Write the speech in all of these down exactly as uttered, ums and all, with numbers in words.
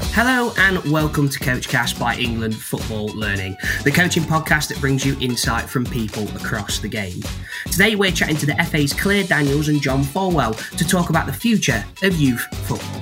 Hello and welcome to Coachcast by England Football Learning, the coaching podcast that brings you insight from people across the game. Today we're chatting to the F A's Claire Daniels and John Folwell to talk about the future of youth football.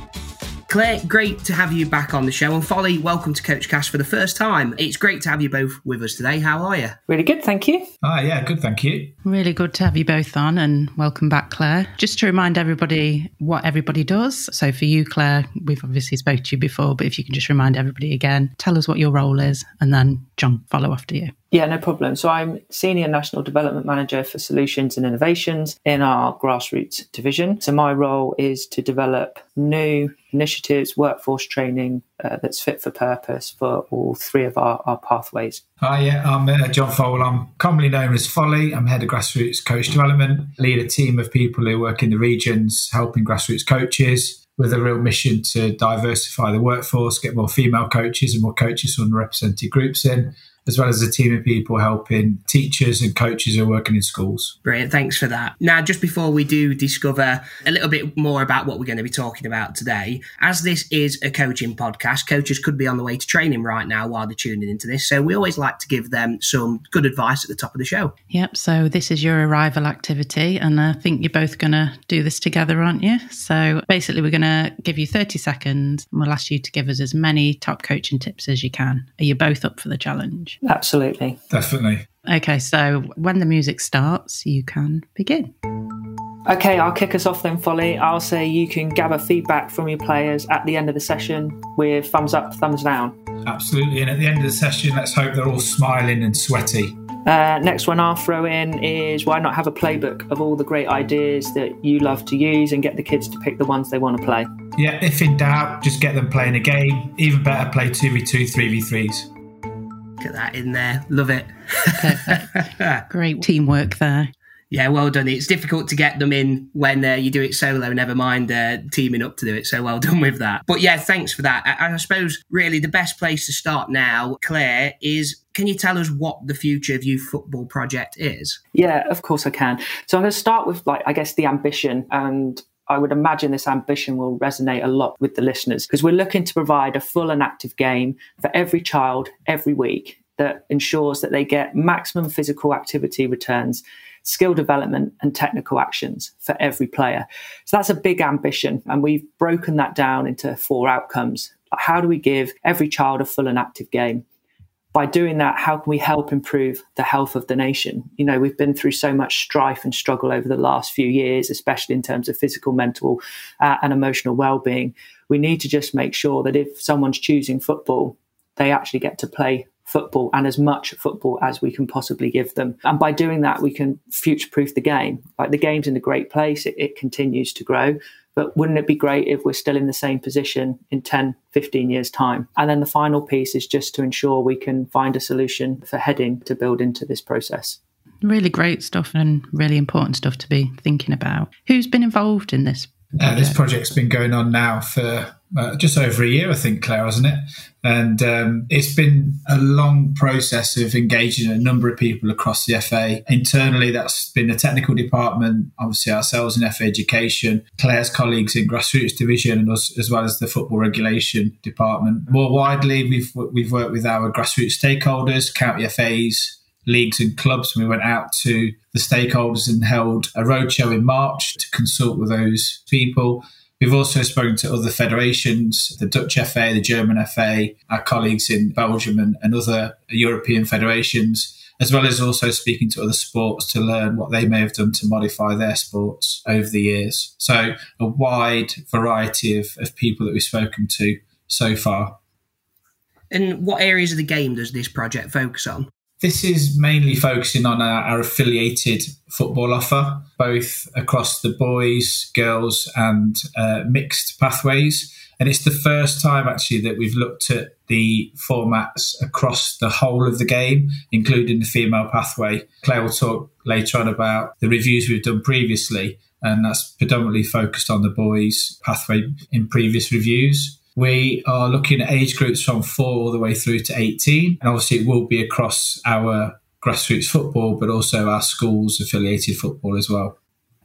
Claire, great to have you back on the show, and Folly, welcome to Coachcast for the first time. It's great to have you both with us today. How are you? Really good, thank you. Ah, yeah, good, thank you. Really good to have you both on, and welcome back, Claire. Just to remind everybody what everybody does. So for you, Claire, we've obviously spoke to you before, but if you can just remind everybody again, tell us what your role is, and then John, follow after you. Yeah, no problem. So I'm Senior National Development Manager for Solutions and Innovations in our grassroots division. So my role is to develop new initiatives, workforce training uh, that's fit for purpose for all three of our, our pathways. Hi, yeah, I'm uh, John Folwell. I'm commonly known as Folly. I'm Head of Grassroots Coach Development, lead a team of people who work in the regions helping grassroots coaches with a real mission to diversify the workforce, get more female coaches and more coaches from underrepresented groups in, as well as a team of people helping teachers and coaches who are working in schools. Brilliant, thanks for that. Now, just before we do discover a little bit more about what we're going to be talking about today, as this is a coaching podcast, coaches could be on the way to training right now while they're tuning into this, so we always like to give them some good advice at the top of the show. Yep, so this is your arrival activity, and I think you're both going to do this together, aren't you? So basically, we're going to give you thirty seconds, and we'll ask you to give us as many top coaching tips as you can. Are you both up for the challenge? Absolutely. Definitely. Okay, so when the music starts, you can begin. Okay, I'll kick us off then, Folly. I'll say you can gather feedback from your players at the end of the session with thumbs up, thumbs down. Absolutely. And at the end of the session, let's hope they're all smiling and sweaty. Uh, next one I'll throw in is why not have a playbook of all the great ideas that you love to use and get the kids to pick the ones they want to play. Yeah, if in doubt, just get them playing a game. Even better, play two v two, three v threes. Get that in there. Love it. Perfect. Great teamwork there. Yeah, well done. It's difficult to get them in when uh, you do it solo, never mind uh, teaming up to do it. So well done with that. But yeah, thanks for that. And I suppose really the best place to start now, Claire, is can you tell us what the Future of Youth Football project is? Yeah, of course I can. So I'm going to start with, like, I guess, the ambition, and I would imagine this ambition will resonate a lot with the listeners because we're looking to provide a full and active game for every child every week that ensures that they get maximum physical activity returns, skill development and technical actions for every player. So that's a big ambition, and we've broken that down into four outcomes. How do we give every child a full and active game? By doing that, how can we help improve the health of the nation? You know, we've been through so much strife and struggle over the last few years, especially in terms of physical, mental uh, and emotional well-being. We need to just make sure that if someone's choosing football, they actually get to play football and as much football as we can possibly give them. And by doing that, we can future-proof the game. Like, the game's in a great place. It, it continues to grow. But wouldn't it be great if we're still in the same position in ten, fifteen years' time? And then the final piece is just to ensure we can find a solution for heading to build into this process. Really great stuff and really important stuff to be thinking about. Who's been involved in this? Uh, this project's been going on now for uh, just over a year, I think, Claire, hasn't it? And um, it's been a long process of engaging a number of people across the F A. Internally, that's been the technical department, obviously ourselves in F A Education, Claire's colleagues in Grassroots Division, and us, as well as the Football Regulation Department. More widely, we've we've worked with our grassroots stakeholders, county F As, leagues and clubs. We went out to the stakeholders and held a roadshow in March to consult with those people. We've also spoken to other federations, the Dutch F A, the German F A, our colleagues in Belgium and, and other European federations, as well as also speaking to other sports to learn what they may have done to modify their sports over the years. So a wide variety of, of people that we've spoken to so far. And what areas of the game does this project focus on? This is mainly focusing on our, our affiliated football offer, both across the boys, girls and uh, mixed pathways. And it's the first time actually that we've looked at the formats across the whole of the game, including the female pathway. Claire will talk later on about the reviews we've done previously, and that's predominantly focused on the boys pathway in previous reviews. We are looking at age groups from four all the way through to eighteen. And obviously it will be across our grassroots football, but also our schools affiliated football as well.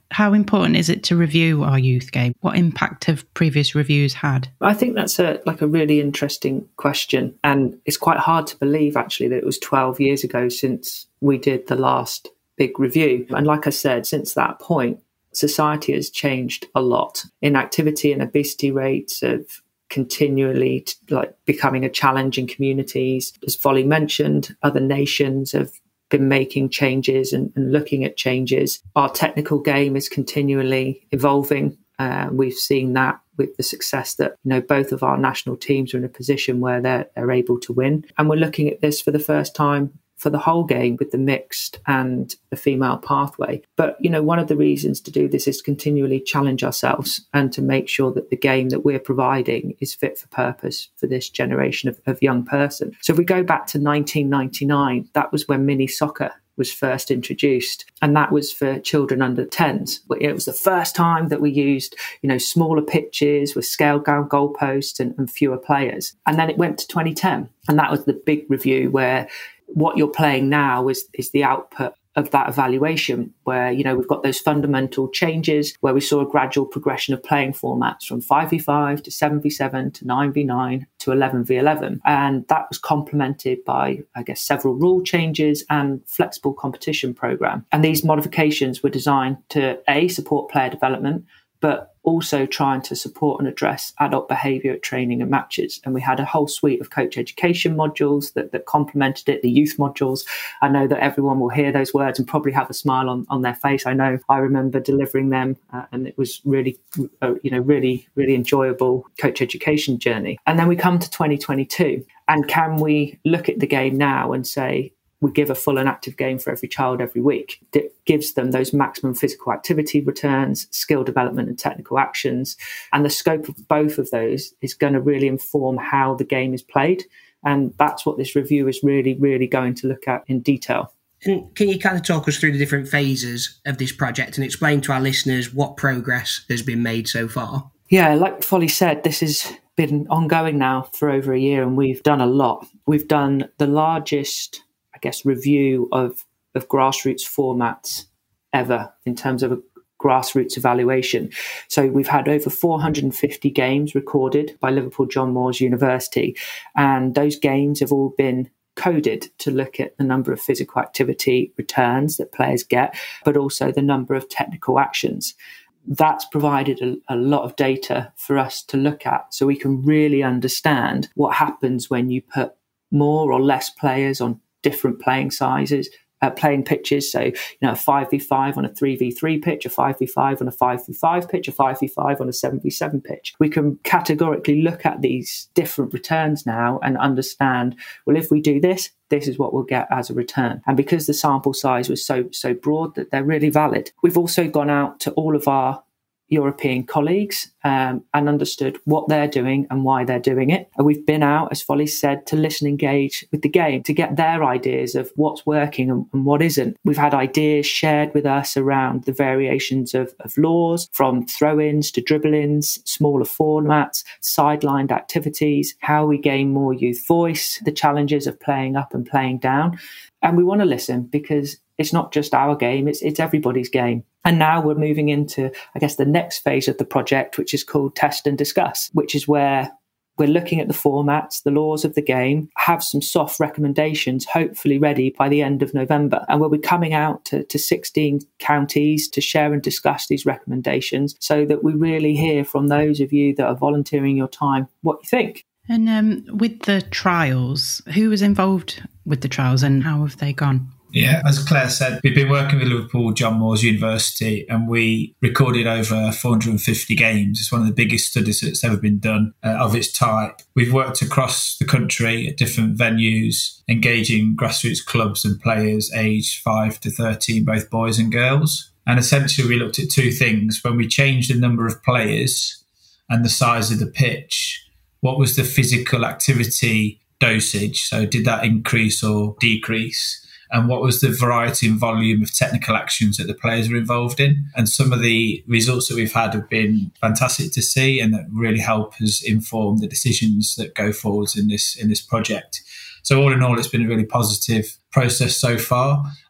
How important is it to review our youth game? What impact have previous reviews had? I think that's a like a really interesting question. And it's quite hard to believe, actually, that it was twelve years ago since we did the last big review. And like I said, since that point, society has changed a lot. Inactivity and obesity rates have continually like becoming a challenge in communities. As Folly mentioned, other nations have been making changes and, and looking at changes. Our technical game is continually evolving. Uh, we've seen that with the success that, you know, both of our national teams are in a position where they're, they're able to win. And we're looking at this for the first time for the whole game with the mixed and the female pathway. But, you know, one of the reasons to do this is to continually challenge ourselves and to make sure that the game that we're providing is fit for purpose for this generation of, of young person. So if we go back to nineteen ninety-nine, that was when mini soccer was first introduced, and that was for children under tens. It was the first time that we used, you know, smaller pitches with scaled down goalposts and, and fewer players. And then it went to twenty ten, and that was the big review where what you're playing now is, is the output of that evaluation, where, you know, we've got those fundamental changes where we saw a gradual progression of playing formats from five v five to seven v seven to nine v nine to eleven v eleven. And that was complemented by, I guess, several rule changes and flexible competition program. And these modifications were designed to, A, support player development, but also trying to support and address adult behaviour at training and matches. And we had a whole suite of coach education modules that, that complemented it, the youth modules. I know that everyone will hear those words and probably have a smile on, on their face. I know I remember delivering them uh, and it was really, uh, you know, really, really enjoyable coach education journey. And then we come to twenty twenty-two. And can we look at the game now and say, we give a full and active game for every child every week that gives them those maximum physical activity returns, skill development and technical actions. And the scope of both of those is going to really inform how the game is played. And that's what this review is really, really going to look at in detail. And can you kind of talk us through the different phases of this project and explain to our listeners what progress has been made so far? Yeah, like Folly said, this has been ongoing now for over a year and we've done a lot. We've done the largest, I guess, review of, of grassroots formats ever in terms of a grassroots evaluation. So we've had over four hundred fifty games recorded by Liverpool John Moores University. And those games have all been coded to look at the number of physical activity returns that players get, but also the number of technical actions. That's provided a, a lot of data for us to look at so we can really understand what happens when you put more or less players on different playing sizes, uh, playing pitches. So, you know, a five v five on a three v three pitch, a five v five on a five v five pitch, a five v five on a seven v seven pitch. We can categorically look at these different returns now and understand, well, if we do this, this is what we'll get as a return. And because the sample size was so, so broad that they're really valid. We've also gone out to all of our European colleagues um, and understood what they're doing and why they're doing it. And we've been out, as Folly said, to listen, engage with the game, to get their ideas of what's working and, and what isn't. We've had ideas shared with us around the variations of, of laws, from throw-ins to dribble-ins, smaller formats, sidelined activities, how we gain more youth voice, the challenges of playing up and playing down. And we want to listen because it's not just our game, it's it's everybody's game. And now we're moving into, I guess, the next phase of the project, which is called Test and Discuss, which is where we're looking at the formats, the laws of the game, have some soft recommendations, hopefully ready by the end of November. And we'll be coming out to, to sixteen counties to share and discuss these recommendations so that we really hear from those of you that are volunteering your time what you think. And um, with the trials, who was involved with the trials and how have they gone? Yeah, as Claire said, we've been working with Liverpool John Moores University and we recorded over four hundred fifty games. It's one of the biggest studies that's ever been done uh, of its type. We've worked across the country at different venues, engaging grassroots clubs and players aged five to thirteen, both boys and girls. And essentially we looked at two things. When we changed the number of players and the size of the pitch, what was the physical activity dosage? So did that increase or decrease? And what was the variety and volume of technical actions that the players were involved in? And some of the results that we've had have been fantastic to see and that really help us inform the decisions that go forwards in this in this project. So all in all, it's been a really positive process so far.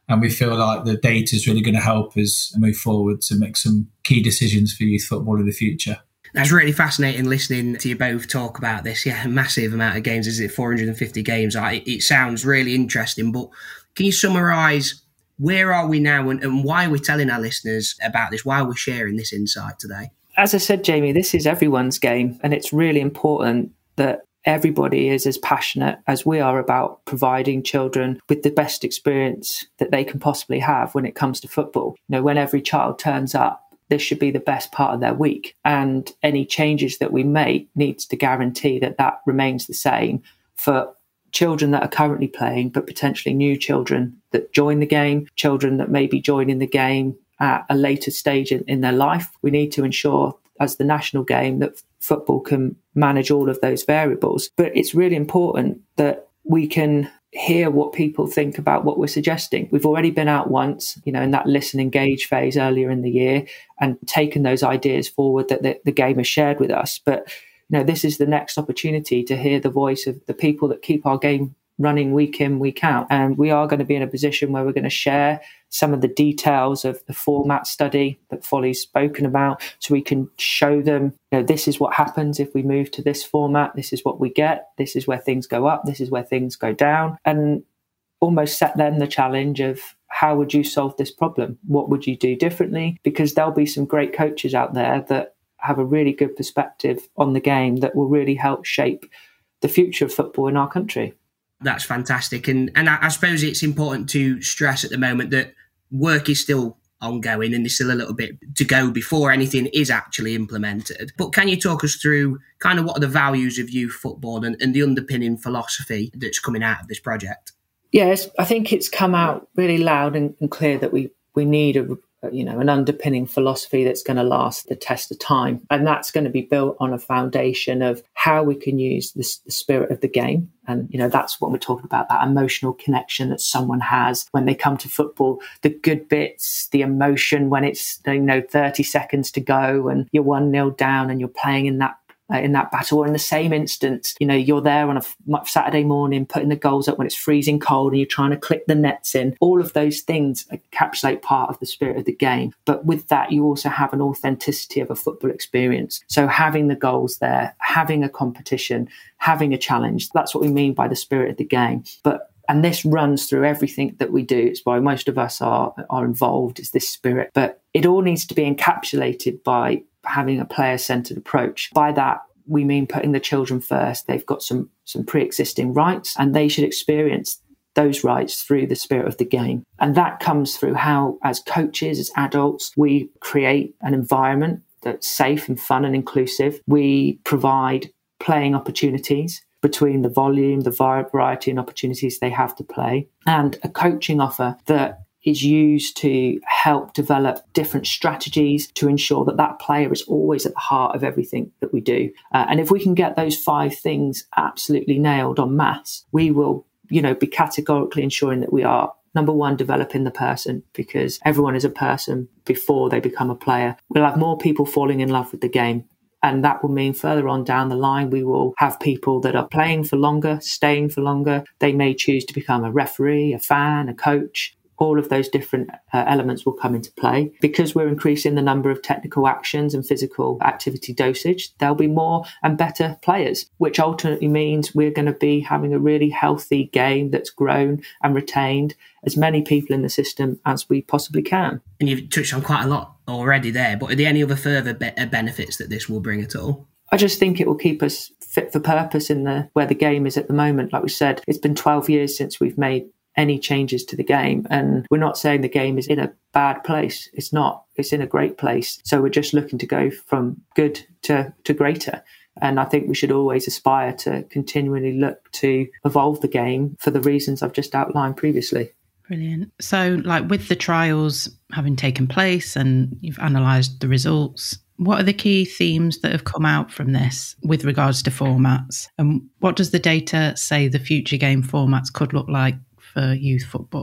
And we feel like the data is really going to help us move forward to make some key decisions for youth football in the future. That's really fascinating listening to you both talk about this. Yeah, a massive amount of games. Is it four hundred fifty games? It sounds really interesting, but can you summarise where are we now and, and why are we telling our listeners about this? Why are we sharing this insight today? As I said, Jamie, this is everyone's game, and it's really important that everybody is as passionate as we are about providing children with the best experience that they can possibly have when it comes to football. You know, when every child turns up, this should be the best part of their week. And any changes that we make needs to guarantee that that remains the same for children that are currently playing, but potentially new children that join the game, children that may be joining the game at a later stage in, in their life. We need to ensure, as the national game, that football can manage all of those variables. But it's really important that we can hear what people think about what we're suggesting. We've already been out once, you know, in that listen, engage phase earlier in the year and taken those ideas forward that the, the game has shared with us. But, you know, this is the next opportunity to hear the voice of the people that keep our game running week in, week out. And we are going to be in a position where we're going to share some of the details of the format study that Folly's spoken about, so we can show them, you know, this is what happens if we move to this format. This is what we get. This is where things go up. This is where things go down. And almost set them the challenge of, how would you solve this problem? What would you do differently? Because there'll be some great coaches out there that have a really good perspective on the game that will really help shape the future of football in our country. That's fantastic. And and I, I suppose it's important to stress at the moment that work is still ongoing and there's still a little bit to go before anything is actually implemented. But can you talk us through kind of what are the values of youth football and, and the underpinning philosophy that's coming out of this project? Yes, I think it's come out really loud and, and clear that we, we need a you know, an underpinning philosophy that's going to last the test of time. And that's going to be built on a foundation of how we can use this, the spirit of the game. And, you know, that's what we're talking about, that emotional connection that someone has when they come to football, the good bits, the emotion when it's, you know, thirty seconds to go and you're one nil down and you're playing in that Uh, in that battle, or in the same instance, you know, you're there on a f- Saturday morning putting the goals up when it's freezing cold and you're trying to click the nets in. All of those things encapsulate part of the spirit of the game. But with that, you also have an authenticity of a football experience. So having the goals there, having a competition, having a challenge, that's what we mean by the spirit of the game. But and this runs through everything that we do. It's why most of us are, are involved, is this spirit. But it all needs to be encapsulated by having a player-centred approach. By that, we mean putting the children first. They've got some, some pre-existing rights and they should experience those rights through the spirit of the game. And that comes through how, as coaches, as adults, we create an environment that's safe and fun and inclusive. We provide playing opportunities between the volume, the variety and opportunities they have to play, and a coaching offer that is used to help develop different strategies to ensure that that player is always at the heart of everything that we do. Uh, and if we can get those five things absolutely nailed en masse, we will, you know, be categorically ensuring that we are, number one, developing the person, because everyone is a person before they become a player. We'll have more people falling in love with the game. And that will mean further on down the line, we will have people that are playing for longer, staying for longer. They may choose to become a referee, a fan, a coach. All of those different uh, elements will come into play. Because we're increasing the number of technical actions and physical activity dosage, there'll be more and better players, which ultimately means we're going to be having a really healthy game that's grown and retained as many people in the system as we possibly can. And you've touched on quite a lot already there, but are there any other further be- benefits that this will bring at all? I just think it will keep us fit for purpose in the where the game is at the moment. Like we said, it's been twelve years since we've made any changes to the game. And we're not saying the game is in a bad place. It's not. It's in a great place. So we're just looking to go from good to, to greater. And I think we should always aspire to continually look to evolve the game for the reasons I've just outlined previously. Brilliant. So, like, with the trials having taken place and you've analysed the results, what are the key themes that have come out from this with regards to formats? And what does the data say the future game formats could look like for youth football?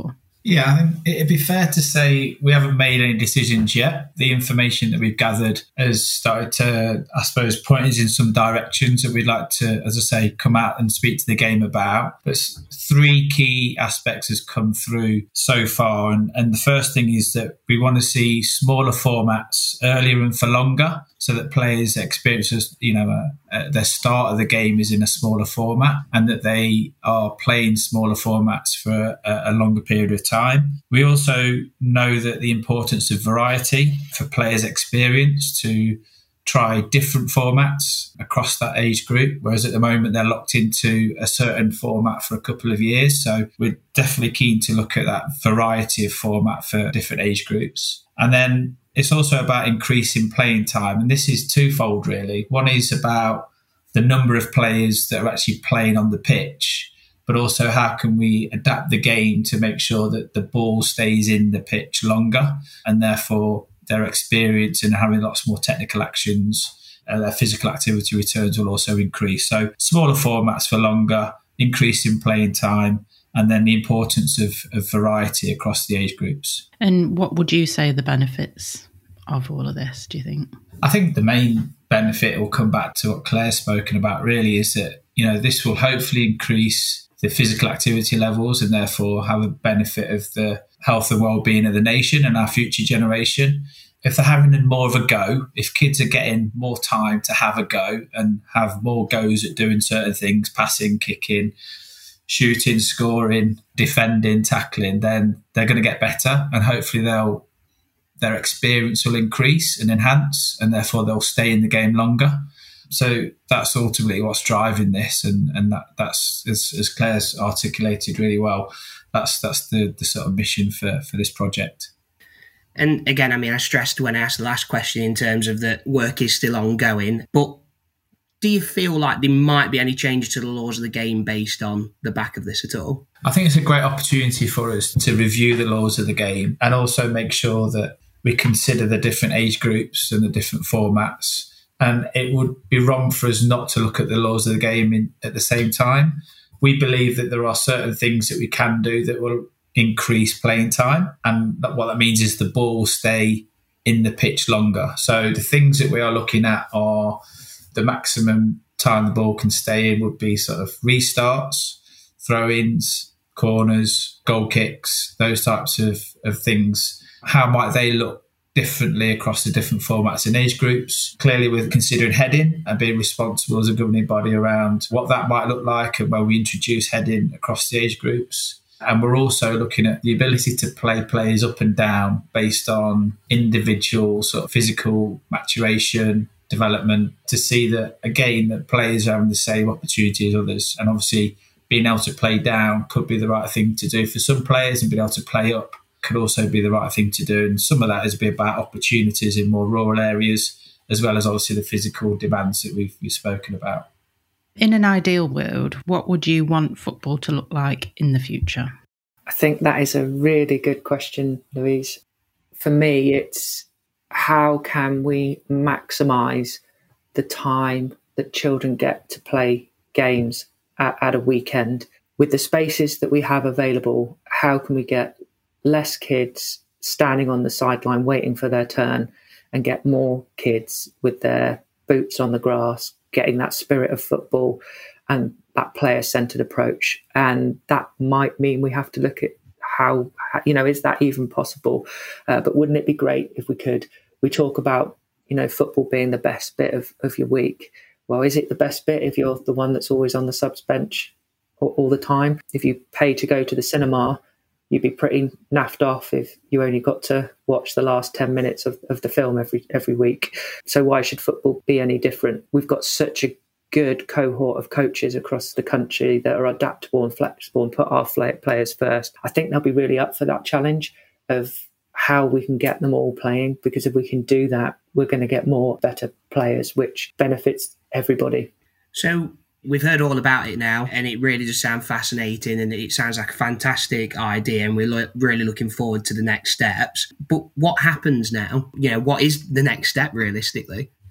Yeah, I think it'd be fair to say we haven't made any decisions yet. The information that we've gathered has started to, I suppose, point us in some directions that we'd like to, as I say, come out and speak to the game about. But three key aspects has come through so far. And, and the first thing is that we want to see smaller formats earlier and for longer, so that players experience, you know, uh, uh, their start of the game is in a smaller format, and that they are playing smaller formats for a, a longer period of time. We also know that the importance of variety for players' experience, to try different formats across that age group, whereas at the moment they're locked into a certain format for a couple of years. So we're definitely keen to look at that variety of format for different age groups. And then it's also about increasing playing time. And this is twofold, really. One is about the number of players that are actually playing on the pitch, but also how can we adapt the game to make sure that the ball stays in the pitch longer, and therefore their experience in having lots more technical actions, uh, their physical activity returns will also increase. So smaller formats for longer, increasing playing time, and then the importance of, of variety across the age groups. And what would you say are the benefits of all of this, do you think? I think the main benefit will come back to what Claire's spoken about, really, is that, you know, this will hopefully increase the physical activity levels and therefore have a benefit of the health and well-being of the nation and our future generation. If they're having more of a go, if kids are getting more time to have a go and have more goes at doing certain things, passing, kicking, shooting, scoring, defending, tackling, then they're going to get better, and hopefully they'll their experience will increase and enhance, and therefore they'll stay in the game longer. So that's ultimately what's driving this, and, and that, that's, as, as Claire's articulated really well, that's that's the, the sort of mission for, for this project. And again, I mean, I stressed when I asked the last question in terms of that work is still ongoing, but do you feel like there might be any changes to the laws of the game based on the back of this at all? I think it's a great opportunity for us to review the laws of the game and also make sure that we consider the different age groups and the different formats. And it would be wrong for us not to look at the laws of the game in, at the same time. We believe that there are certain things that we can do that will increase playing time. And that, what that means is the ball will stay in the pitch longer. So the things that we are looking at are the maximum time the ball can stay in would be sort of restarts, throw-ins, corners, goal kicks, those types of, of things. How might they look differently across the different formats and age groups? Clearly, we're considering heading and being responsible as a governing body around what that might look like and when we introduce heading across the age groups. And we're also looking at the ability to play players up and down based on individual sort of physical maturation, development, to see that, again, that players are having the same opportunity as others. And obviously, being able to play down could be the right thing to do for some players, and being able to play up could also be the right thing to do. And some of that is be about opportunities in more rural areas, as well as obviously the physical demands that we've, we've spoken about. In an ideal world, what would you want football to look like in the future? I think that is a really good question, Louise. For me, it's how can we maximise the time that children get to play games at, at a weekend? With the spaces that we have available, how can we get less kids standing on the sideline waiting for their turn and get more kids with their boots on the grass, getting that spirit of football and that player-centred approach? And that might mean we have to look at how, you know, is that even possible? Uh, but wouldn't it be great if we could? We talk about, you know, football being the best bit of, of your week. Well, is it the best bit if you're the one that's always on the subs bench all, all the time? If you pay to go to the cinema, you'd be pretty naffed off if you only got to watch the last ten minutes of, of the film every every week. So why should football be any different? We've got such a good cohort of coaches across the country that are adaptable and flexible and put our players first. I think they'll be really up for that challenge of how we can get them all playing, because if we can do that, we're going to get more better players, which benefits everybody. So we've heard all about it now, and it really does sound fascinating, and it sounds like a fantastic idea, and we're lo- really looking forward to the next steps. But what happens now? You know, what is the next step realistically?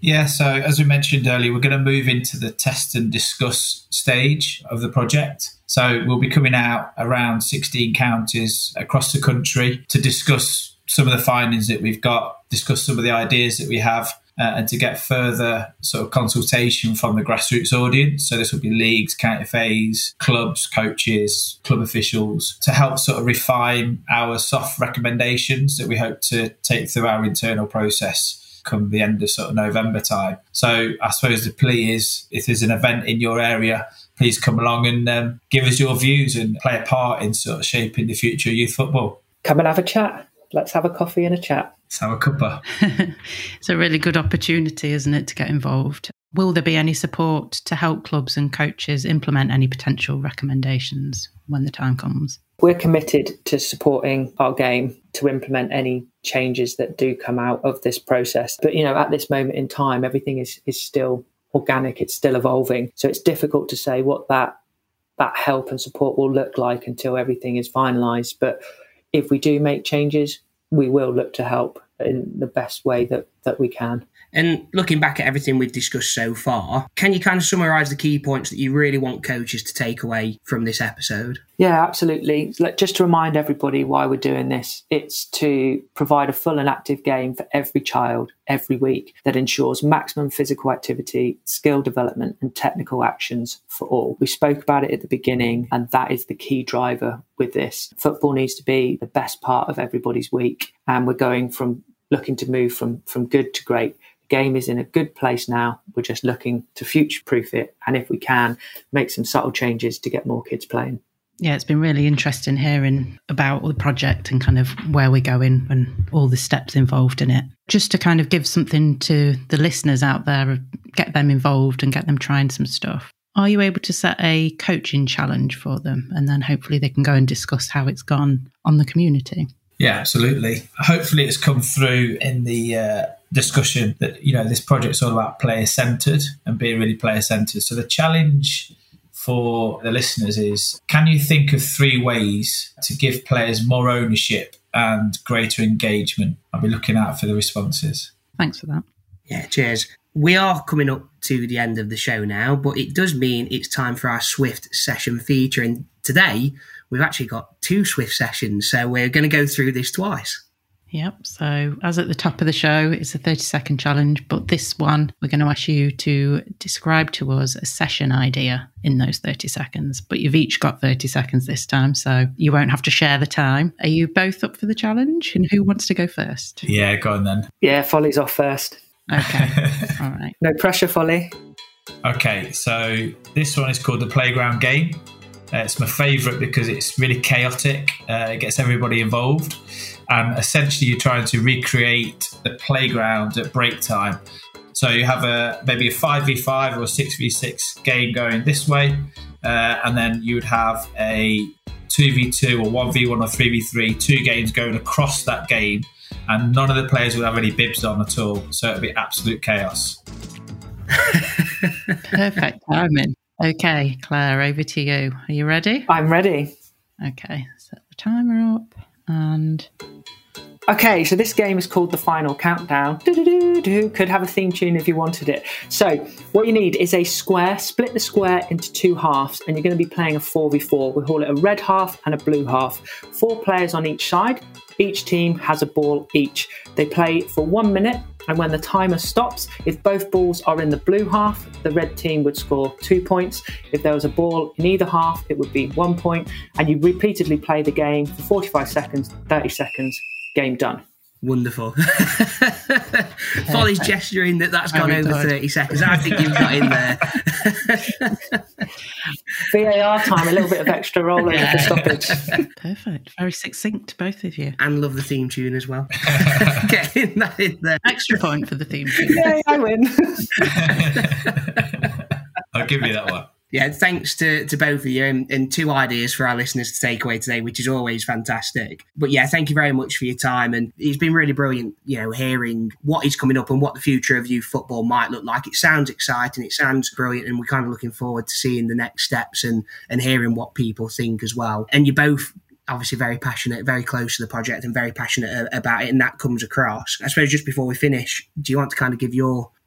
Yeah, so as we mentioned earlier, we're going to move into the test and discuss stage of the project. So we'll be coming out around sixteen counties across the country to discuss some of the findings that we've got, discuss some of the ideas that we have, uh, and to get further sort of consultation from the grassroots audience. So this will be leagues, county F As, clubs, coaches, club officials, to help sort of refine our soft recommendations that we hope to take through our internal process come the end of sort of November time. So I suppose the plea is, if there's an event in your area, please come along and um, give us your views and play a part in sort of shaping the future of youth football. Come and have a chat. Let's have a coffee and a chat. Let's have a cuppa. It's a really good opportunity, isn't it, to get involved? Will there be any support to help clubs and coaches implement any potential recommendations when the time comes? We're committed to supporting our game to implement any changes that do come out of this process. But, you know, at this moment in time, everything is, is still organic. It's still evolving. So it's difficult to say what that that help and support will look like until everything is finalised. But if we do make changes, we will look to help in the best way that, that we can. And looking back at everything we've discussed so far, can you kind of summarise the key points that you really want coaches to take away from this episode? Yeah, absolutely. Just to remind everybody why we're doing this, it's to provide a full and active game for every child every week that ensures maximum physical activity, skill development and technical actions for all. We spoke about it at the beginning, and that is the key driver with this. Football needs to be the best part of everybody's week, and we're going from looking to move from, from good to great. Game is in a good place now. We're just looking to future-proof it, and if we can, make some subtle changes to get more kids playing. Yeah, it's been really interesting hearing about the project and kind of where we're going and all the steps involved in it. Just to kind of give something to the listeners out there, get them involved and get them trying some stuff. Are you able to set a coaching challenge for them, and then hopefully they can go and discuss how it's gone on the community? Yeah, absolutely. Hopefully it's come through in the uh, discussion that, you know, this project's all about player-centred and being really player-centred. So the challenge for the listeners is, can you think of three ways to give players more ownership and greater engagement? I'll be looking out for the responses. Thanks for that. Yeah, cheers. We are coming up to the end of the show now, but it does mean it's time for our Swift session feature. And today, we've actually got two Swift sessions, so we're going to go through this twice. Yep, so as at the top of the show, it's a thirty-second challenge, but this one, we're going to ask you to describe to us a session idea in those thirty seconds, but you've each got thirty seconds this time, so you won't have to share the time. Are you both up for the challenge, and who wants to go first? Yeah, go on then. Yeah, Folly's off first. Okay, all right. No pressure, Folly. Okay, so this one is called The Playground Game. Uh, it's my favourite because it's really chaotic. Uh, it gets everybody involved. And essentially you're trying to recreate the playground at break time. So you have a maybe a five v five or a six v six game going this way. Uh, and then you would have a two v two or one v one or three v three, two games going across that game. And none of the players will have any bibs on at all. So it'll be absolute chaos. Perfect timing. Okay, Claire, over to you. Are you ready? I'm ready. Okay, set the timer up and... Okay, so this game is called The Final Countdown. Do-do-do-do. Could have a theme tune if you wanted it. So what you need is a square. Split the square into two halves, and you're going to be playing a four v four. We call it a red half and a blue half. Four players on each side. Each team has a ball each. They play for one minute, and when the timer stops, if both balls are in the blue half, the red team would score two points. If there was a ball in either half, it would be one point, and you repeatedly play the game for forty-five seconds, thirty seconds, game done. Wonderful. Folly's gesturing that that's gone Very over good. thirty seconds. I think you've got in there. V A R time, a little bit of extra roll over the stoppage. Perfect. Very succinct, both of you. And love the theme tune as well. Getting that in there. Extra point for the theme tune. Yay, I win. I'll give you that one. Yeah, thanks to, to both of you, and, and two ideas for our listeners to take away today, which is always fantastic. But yeah, thank you very much for your time, and it's been really brilliant, you know, hearing what is coming up and what the future of youth football might look like. It sounds exciting, it sounds brilliant, and we're kind of looking forward to seeing the next steps and, and hearing what people think as well. And you're both obviously very passionate, very close to the project and very passionate about it, and that comes across. I suppose just before we finish, do you want to kind of give your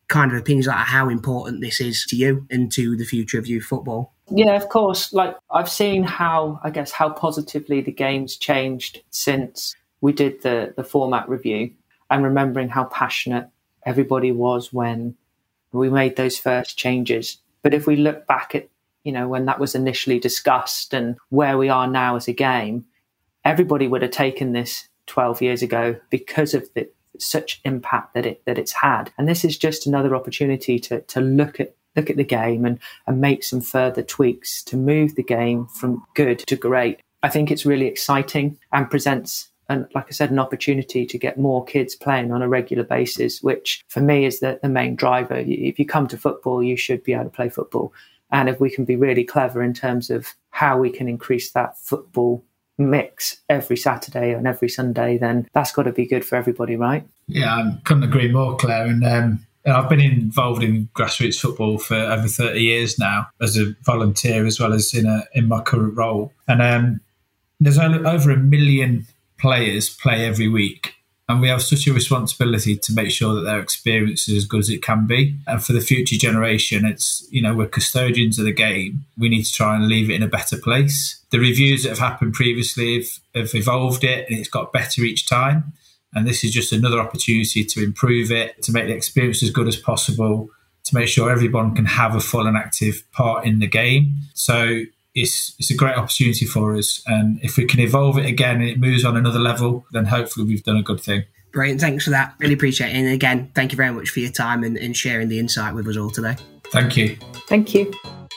kind of opinions about how important this is to you and to the future of youth football? Yeah, of course. Like, I've seen how, I guess, how positively the game's changed since we did the, the format review, and remembering how passionate everybody was when we made those first changes. But if we look back at, you know, when that was initially discussed and where we are now as a game, everybody would have taken this twelve years ago because of the such impact that it that it's had. And this is just another opportunity to to look at look at the game and, and make some further tweaks to move the game from good to great. I think it's really exciting and presents, and like I said, an opportunity to get more kids playing on a regular basis, which for me is the, the main driver. If you come to football, you should be able to play football. And if we can be really clever in terms of how we can increase that football mix every Saturday and every Sunday, then that's got to be good for everybody, right? Yeah, I couldn't agree more, Claire. And um, I've been involved in grassroots football for over thirty years now as a volunteer, as well as in a in my current role. And um, there's over a million players play every week. And we have such a responsibility to make sure that their experience is as good as it can be. And for the future generation, it's, you know, we're custodians of the game. We need to try and leave it in a better place. The reviews that have happened previously have, have evolved it, and it's got better each time. And this is just another opportunity to improve it, to make the experience as good as possible, to make sure everyone can have a full and active part in the game. So It's, it's a great opportunity for us. And if we can evolve it again and it moves on another level, then hopefully we've done a good thing. Brilliant. Thanks for that. Really appreciate it. And again, thank you very much for your time and, and sharing the insight with us all today. Thank you. Thank you.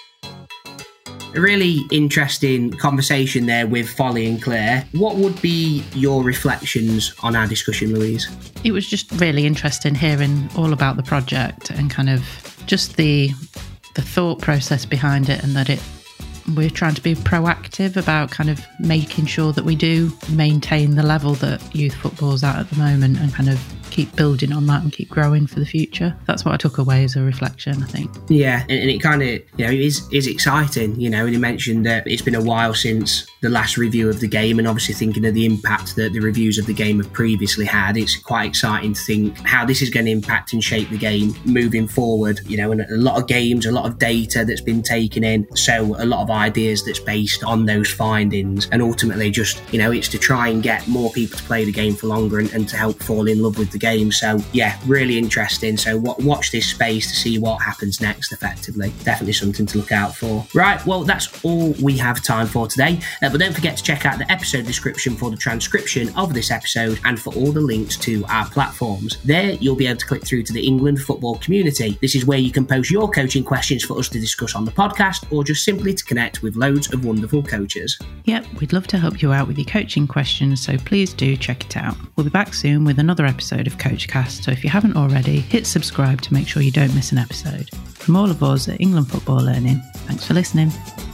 A really interesting conversation there with Folly and Claire. What would be your reflections on our discussion, Louise? It was just really interesting hearing all about the project and kind of just the the thought process behind it, and that it we're trying to be proactive about kind of making sure that we do maintain the level that youth football's at at the moment, and kind of keep building on that and keep growing for the future. That's what I took away as a reflection, I think. Yeah, and, and it kind of, you know, it is, is exciting, you know, and you mentioned that it's been a while since the last review of the game, and obviously thinking of the impact that the reviews of the game have previously had, it's quite exciting to think how this is going to impact and shape the game moving forward, you know, and a lot of games, a lot of data that's been taken in, so a lot of ideas that's based on those findings, and ultimately just, you know, it's to try and get more people to play the game for longer and, and to help fall in love with the game. So yeah, really interesting. So w- watch this space to see what happens next effectively. Definitely something to look out for. Right, well, that's all we have time for today. Uh, but don't forget to check out the episode description for the transcription of this episode and for all the links to our platforms. There, you'll be able to click through to the England football community. This is where you can post your coaching questions for us to discuss on the podcast, or just simply to connect with loads of wonderful coaches. Yep, we'd love to help you out with your coaching questions, so please do check it out. We'll be back soon with another episode of Coachcast, so if you haven't already, hit subscribe to make sure you don't miss an episode. From all of us at England Football Learning, thanks for listening.